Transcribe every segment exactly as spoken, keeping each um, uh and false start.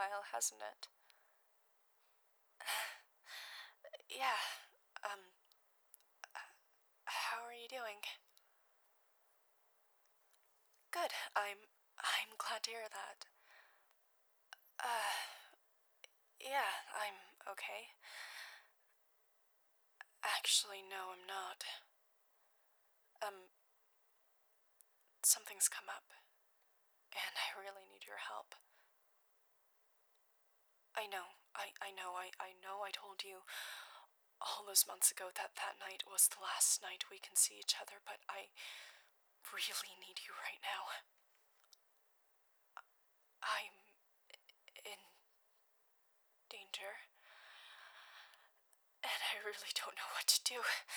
while, hasn't it? Yeah, um, how are you doing? Good, I'm, I'm glad to hear that. Uh, yeah, I'm okay. Actually, no, I'm not. Um, something's come up, and I really need your help. I know, I, I know, I, I know I told you all those months ago that that night was the last night we can see each other, but I really need you right now. I'm in danger, and I really don't know what to do.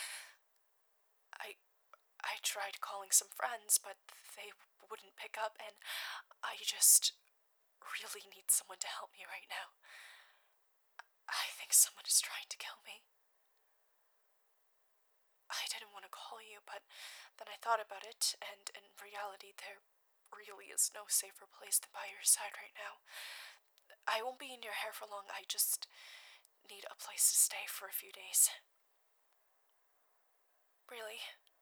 I I tried calling some friends, but they wouldn't pick up, and I just really need someone to help me right now. I think someone is trying to kill me. I didn't want to call you, but then I thought about it, and in reality, there really is no safer place than by your side right now. I won't be in your hair for long, I just need a place to stay for a few days. Really?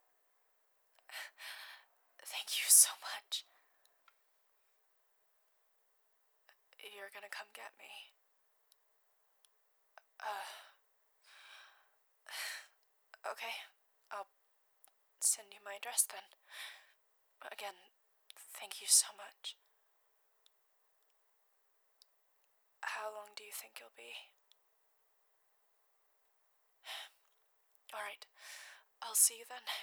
Thank you so much. You're gonna come get me. Uh, okay, I'll send you my address then. Again, thank you so much. How long do you think you'll be? Alright, I'll see you then.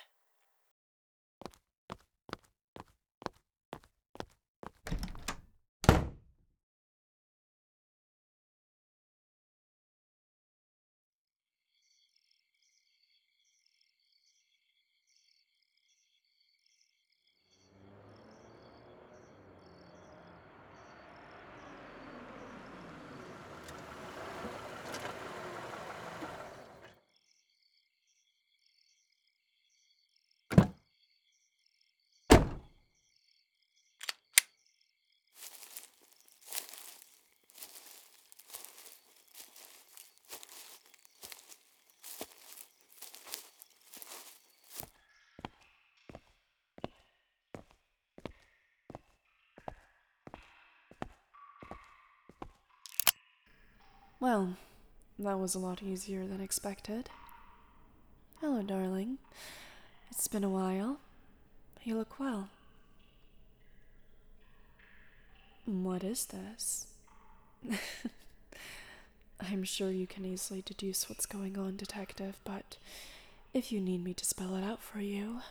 Well, that was a lot easier than expected. Hello, darling. It's been a while. You look well. What is this? I'm sure you can easily deduce what's going on, Detective, but if you need me to spell it out for you.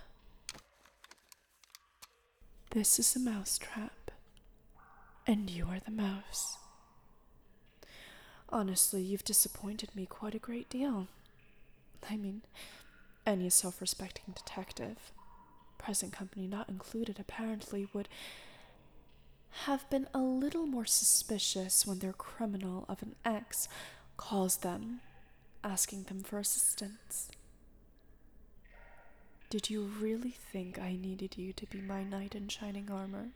This is a mousetrap, and you are the mouse. Honestly, you've disappointed me quite a great deal. I mean, any self-respecting detective, present company not included apparently, would have been a little more suspicious when their criminal of an ex calls them, asking them for assistance. Did you really think I needed you to be my knight in shining armor?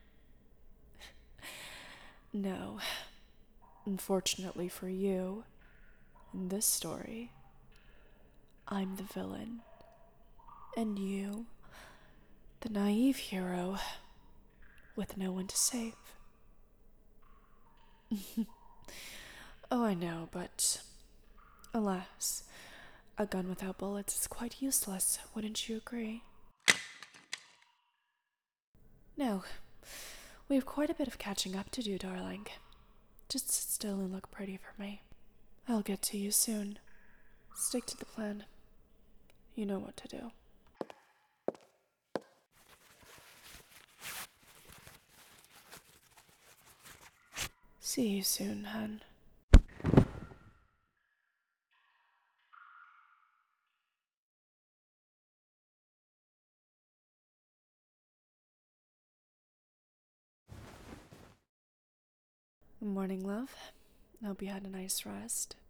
No. Unfortunately for you, in this story, I'm the villain, and you, the naive hero, with no one to save. Oh, I know, but alas, a gun without bullets is quite useless, wouldn't you agree? No, we have quite a bit of catching up to do, darling. Just sit still and look pretty for me. I'll get to you soon. Stick to the plan. You know what to do. See you soon, hun. Good morning, love. Hope you had a nice rest.